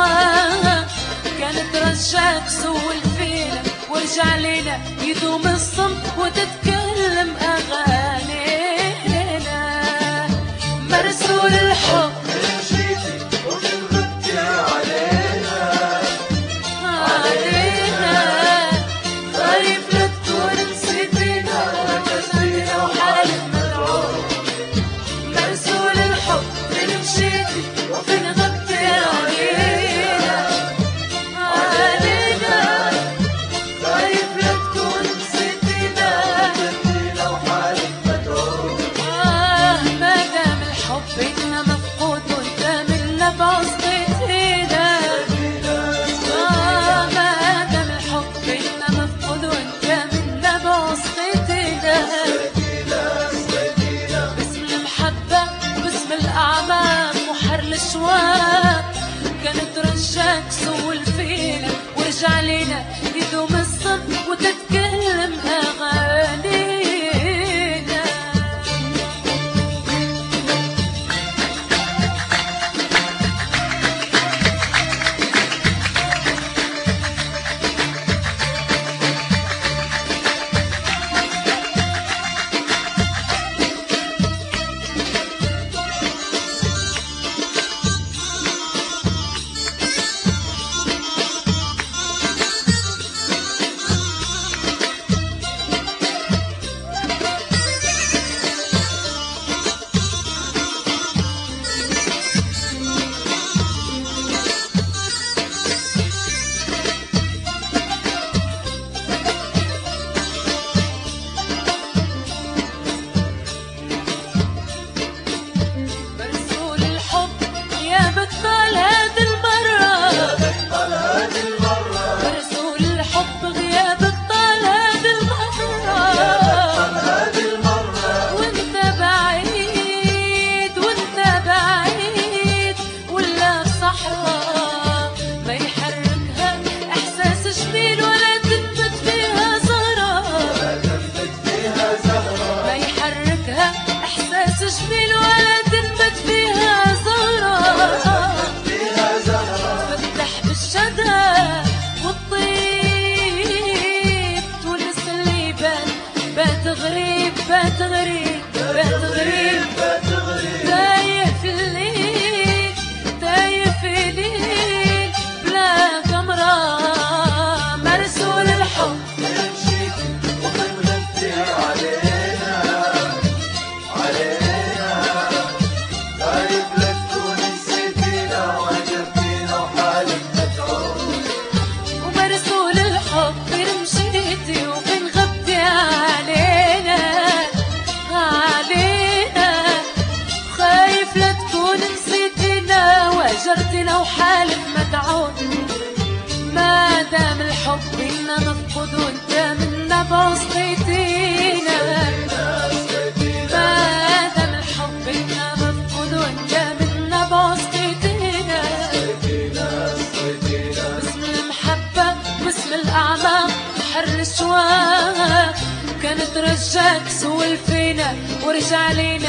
الشواق كانت رجاك سول فينا وارجع لنا يدوم الصمت وتتكلم أغانينا مرسول الحب مشيتي ومن غبتي علينا خايف لا تكون نسيتينا وجدتينا وحالك مدعوم مرسول الحب فين مشيتي وفين غبتي علينا خايف لا تكون نسيتينا وجدتينا وحالك مدعوم ما دام الحب بيننا مفقود وانت منا بعصيتينا ما دام الحب بيننا مفقود وانت منا بعصيتينا باسم المحبة وباسم الأعماق وحر الأشواق كانت رجاك سول فينا وارجع لنا يدوم الصمت وتتكلم أغانينا مرسول الحب يا بطل هذه المرة مرسول الحب غيابك طال هذه المرة وانت بعيد ولا صحراء ما يحركها احساس جميل ولا تنبت فيها زهرة ما يحركها احساس جميل ولا تنبت فيها زهرة فتح بالشدى والطيب تونس اللي بات غريب تايه في الليل بلا قمرة مرسول الحب مشيتي ومن غبتي علينا خايف لا تكون نسيتينا وجدتينا وحالك مدعوم ومرسول الحب فين مشيتي وفين غبتي علينا خايف لا تكون نسيتينا وهجرتينا وحالك مدعوم ما دام الحب بينا مفقود وانت منا بعصيتينا ما دام الحب بينا مفقود وانت منا بعصيتينا باسم المحبة باسم الأعماق حر الأشواق كانت رجاك سول فينا وارجع لنا